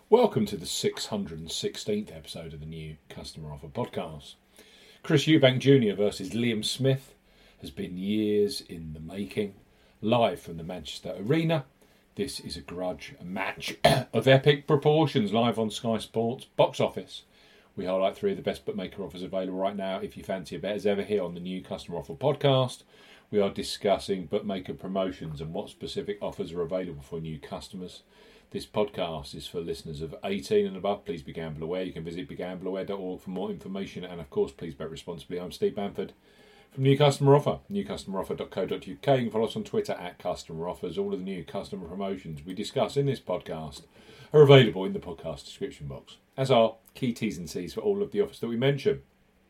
Welcome to the 616th episode of the New Customer Offer Podcast. Chris Eubank Jr. versus Liam Smith has been years in the making. Live from the Manchester Arena, this is a grudge match of epic proportions, live on Sky Sports Box Office. We highlight three of the best bookmaker offers available right now. If you fancy a bet as ever here on the New Customer Offer Podcast, we are discussing bookmaker promotions and what specific offers are available for new customers. This podcast is for listeners of 18 and above. Please be gamble aware. You can visit begambleaware.org for more information. And of course, please bet responsibly. I'm Steve Bamford from New Customer Offer, newcustomeroffer.co.uk. You can follow us on Twitter at Customer Offers. All of the new customer promotions we discuss in this podcast are available in the podcast description box, as are key T's and C's for all of the offers that we mention.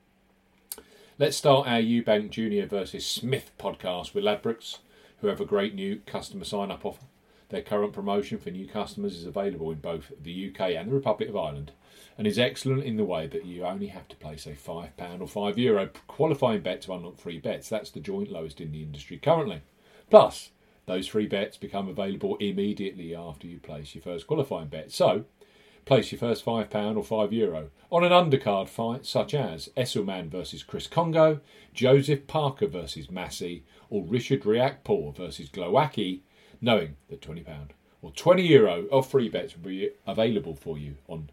Let's start our Eubank Jr. versus Smith podcast with Ladbrokes, who have a great new customer sign-up offer. Their current promotion for new customers is available in both the UK and the Republic of Ireland and is excellent in the way that you only have to place a £5 or €5 qualifying bet to unlock free bets. That's the joint lowest in the industry currently. Plus, those free bets become available immediately after you place your first qualifying bet. So, place your first £5 or €5 on an undercard fight such as Esselman versus Chris Congo, Joseph Parker versus Massey, or Richard Riakporhe versus Glowacki, knowing that £20 or €20 of free bets will be available for you on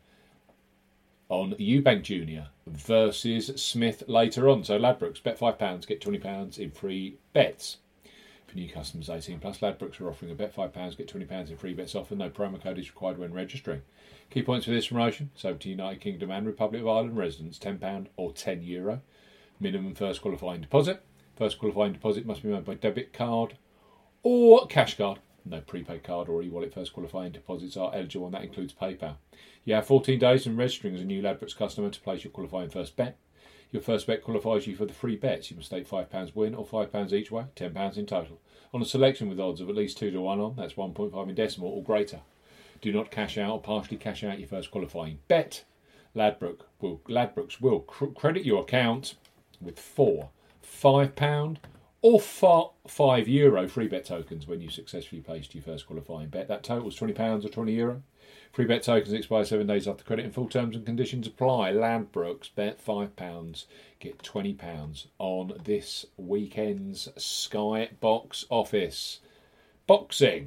Eubank Jr. versus Smith later on. So Ladbrokes, bet £5, get £20 in free bets. For new customers 18 plus, Ladbrokes are offering a bet £5, get £20 in free bets offer. No promo code is required when registering. Key points for this promotion: so to United Kingdom and Republic of Ireland residents, £10 or €10. Minimum first qualifying deposit. First qualifying deposit must be made by debit card or cash card. No prepaid card or e-wallet first qualifying deposits are eligible, and that includes PayPal. You have 14 days from registering as a new Ladbrokes customer to place your qualifying first bet. Your first bet qualifies you for the free bets. You must stake £5 win or £5 each way, £10 in total, on a selection with odds of at least 2 to 1 on, that's 1.5 in decimal or greater. Do not cash out or partially cash out your first qualifying bet. Ladbrokes will credit your account with £4, £5 or €5 free bet tokens when you successfully placed your first qualifying bet. That totals £20 or €20. Free bet tokens expire 7 days after credit, and full terms and conditions apply. Ladbrokes, bet £5, get £20 on this weekend's Sky Box Office. Boxing.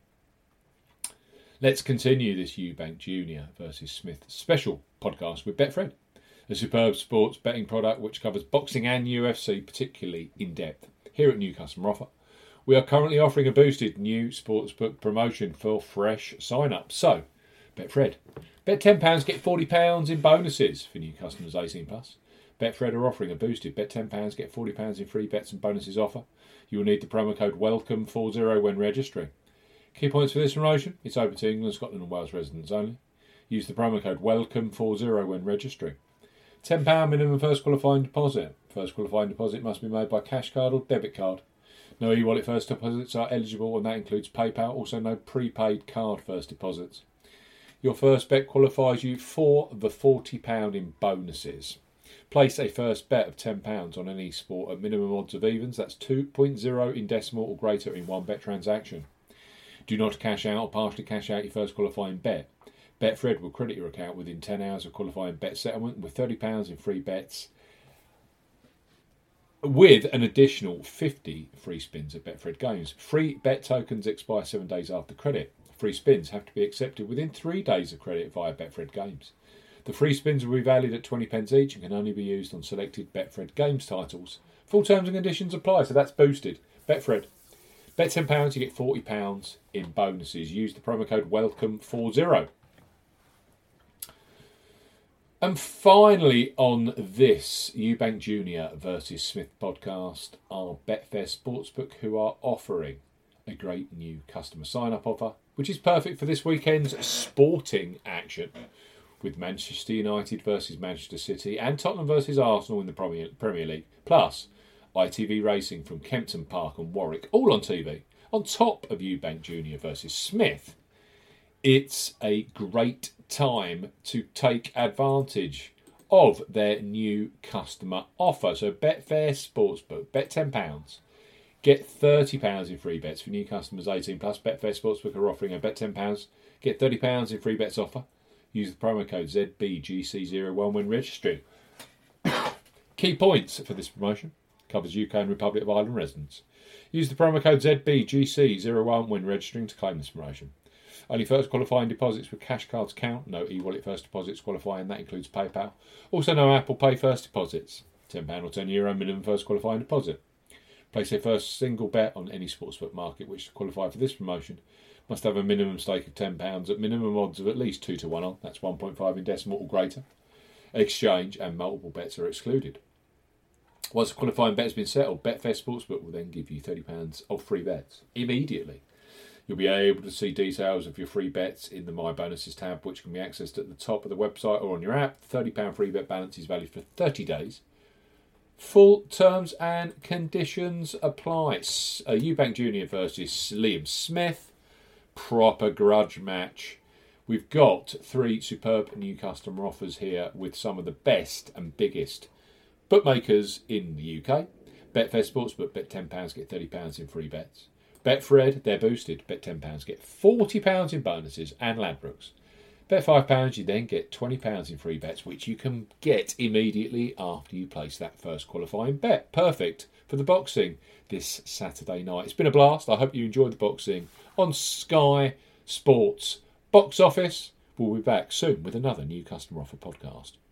Let's continue this Eubank Jr. versus Smith special podcast with Betfred, a superb sports betting product which covers boxing and UFC particularly in depth. Here at New Customer Offer, we are currently offering a boosted new sportsbook promotion for fresh sign-ups. So, Betfred, bet £10, get £40 in bonuses for new customers 18 plus. Betfred are offering a boosted bet £10, get £40 in free bets and bonuses offer. You will need the promo code WELCOME40 when registering. Key points for this promotion: it's open to England, Scotland and Wales residents only. Use the promo code WELCOME40 when registering. £10 minimum first qualifying deposit. First qualifying deposit must be made by cash card or debit card. No e-wallet first deposits are eligible, and that includes PayPal. Also, no prepaid card first deposits. Your first bet qualifies you for the £40 in bonuses. Place a first bet of £10 on any sport at minimum odds of evens. That's 2.0 in decimal or greater in one bet transaction. Do not cash out or partially cash out your first qualifying bet. Betfred will credit your account within 10 hours of qualifying bet settlement with £30 in free bets, with an additional 50 free spins at Betfred Games. Free bet tokens expire 7 days after credit. Free spins have to be accepted within 3 days of credit via Betfred Games. The free spins will be valued at 20p each and can only be used on selected Betfred Games titles. Full terms and conditions apply, so that's boosted. Betfred. Bet £10, you get £40 in bonuses. Use the promo code WELCOME40. And finally on this Eubank Jr. versus Smith podcast are Betfair Sportsbook, who are offering a great new customer sign-up offer, which is perfect for this weekend's sporting action, with Manchester United versus Manchester City and Tottenham versus Arsenal in the Premier League, plus ITV racing from Kempton Park and Warwick, all on TV, on top of Eubank Jr. versus Smith. It's a great time to take advantage of their new customer offer. So Betfair Sportsbook, bet £10, get £30 in free bets for new customers 18 plus. Betfair Sportsbook are offering a bet £10, get £30 in free bets offer. Use the promo code ZBGC01 when registering. Key points for this promotion. Covers UK and Republic of Ireland residents. Use the promo code ZBGC01 when registering to claim this promotion. Only first qualifying deposits with cash cards count. No e-wallet first deposits qualifying. That includes PayPal. Also no Apple Pay first deposits. £10 or €10 minimum first qualifying deposit. Place your first single bet on any sportsbook market which to qualify for this promotion must have a minimum stake of £10 at minimum odds of at least 2 to 1 on. That's 1.5 in decimal or greater. Exchange and multiple bets are excluded. Once a qualifying bet has been settled, Betfair Sportsbook will then give you £30 of free bets immediately. You'll be able to see details of your free bets in the My Bonuses tab, which can be accessed at the top of the website or on your app. £30 free bet balance is valid for 30 days. Full terms and conditions apply. Eubank Jr. versus Liam Smith. Proper grudge match. We've got 3 superb new customer offers here with some of the best and biggest bookmakers in the UK. Betfair Sportsbook, bet £10, get £30 in free bets. Betfred, they're boosted. Bet £10, get £40 in bonuses and Ladbrokes. Bet £5, you then get £20 in free bets, which you can get immediately after you place that first qualifying bet. Perfect for the boxing this Saturday night. It's been a blast. I hope you enjoyed the boxing on Sky Sports Box Office. We'll be back soon with another new customer offer podcast.